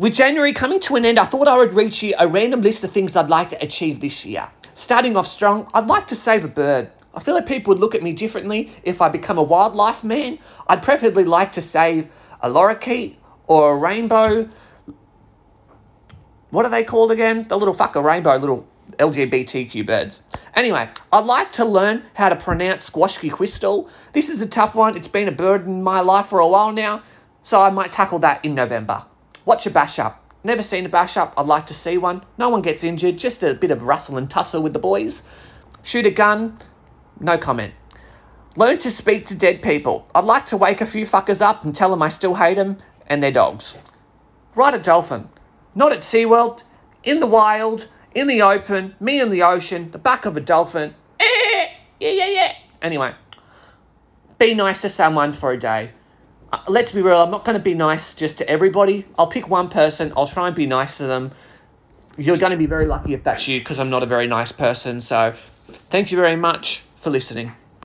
With January coming to an end, I thought I would read you a random list of things I'd like to achieve this year. Starting off strong, I'd like to save a bird. I feel like people would look at me differently if I become a wildlife man. I'd preferably like to save a lorikeet or a rainbow. What are they called again? The little fucker rainbow, little LGBTQ birds. Anyway, I'd like to learn how to pronounce squashquiquistal. This is a tough one. It's been a burden in my life for a while now, so I might tackle that in November. Watch a bash up. Never seen a bash up. I'd like to see one. No one gets injured. Just a bit of rustle and tussle with the boys. Shoot a gun. No comment. Learn to speak to dead people. I'd like to wake a few fuckers up and tell them I still hate them and their dogs. Ride a dolphin. Not at SeaWorld. In the wild. In the open. Me in the ocean. The back of a dolphin. Yeah. Anyway. Be nice to someone for a day. Let's be real, I'm not going to be nice just to everybody. I'll pick one person. I'll try and be nice to them. You're going to be very lucky if that's you, because I'm not a very nice person. So thank you very much for listening.